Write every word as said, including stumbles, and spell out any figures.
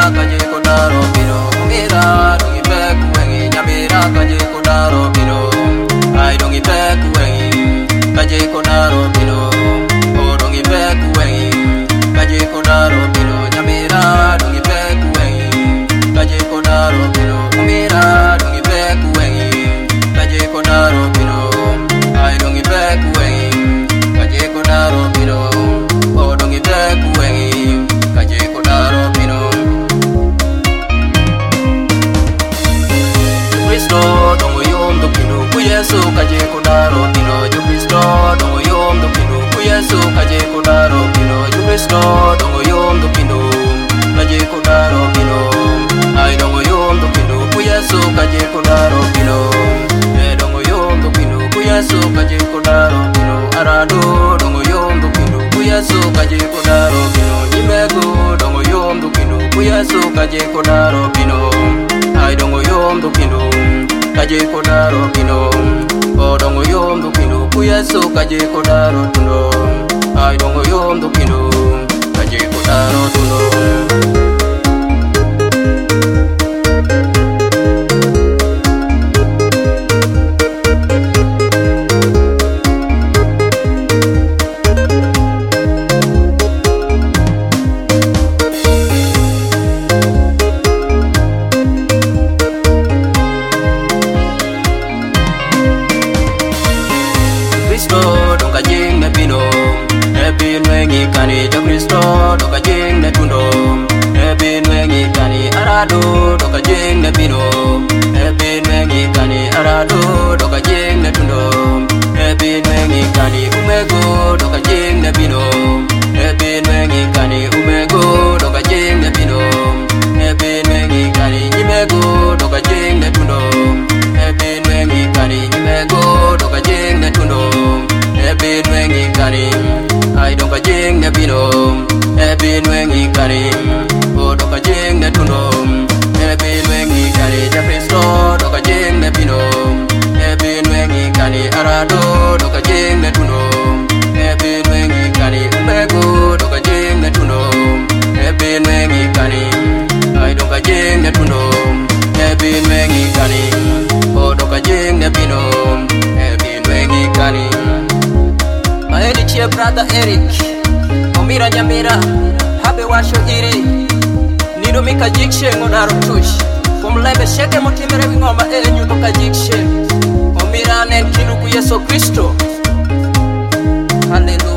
kaje kodaro bino Mira dungi peku wengi Nyamira kaje kodaro bino Ay dungi peku wengi Kaje kodaro bino Oh dungi peku wengi Kaje kodaro bino Nyamira dungi peku wengi Kaje kodaro bino Mira dungi peku wengi Kaje kodaro bino Ay dungi peku wengi Kaje kodaro bino Oh dungi peku wengi Kaje kodaro bino Kristo dongo yom do kinu ku Yesu kaje kodaro bino Ju Kristo dongo yom do kinu ku Yesu kaje kodaro bino Ju Kristo dongo yom do kinu kaje kodaro bino Ay dongo yom do kinu ku Yesu kaje kodaro bino E dongo yom do kinu ku Yesu kaje kodaro bino Arado dongo yom do kinu ku Yesu kaje kodaro bino Nimego dongo yom do kinu ku Yesu kaje kodaro bino Ay dongo yom do kinu kaje kodaro bino O dongo yom do kinu ku Yesu kaje kodaro tuno Ay dongo yom do kinu kaje kodaro tuno Kristo doka jing ne bino E bin wengi kani Jo Kristo doka jing ne tundo E bin wengi kani arado doka jing ne bino E bin wengi kani arado doka jing ne tundo E bin wengi kani umego doka jing ne bino E bin wengi kani umego doka jing ne bino E bin wengi kani nyimego doka jing ne tundo E bin wengi kani nyimego doka jing ne tundo E bin wengi kani ay doka jing ne bino E bin wengi kani o doka jing ne tundo E bin wengi kani Ja Kristo doka jing ne bino E bin wengi kani arado doka jing ne tundo E bin wengi kani umego doka jing ne tundo E bin wengi kani ay doka jing ne tundo E bin wengi kani o doka jing ne bino E bin wengi kani Maedi chia brother Eric Omira Nyamira Habe washo iri Nido mika jikshe ngodaro tush Kumlebe sheke motimere wingoma ele nyundo ka jikshe Omira nen kilu ku Yesu Kristo Hallelujah.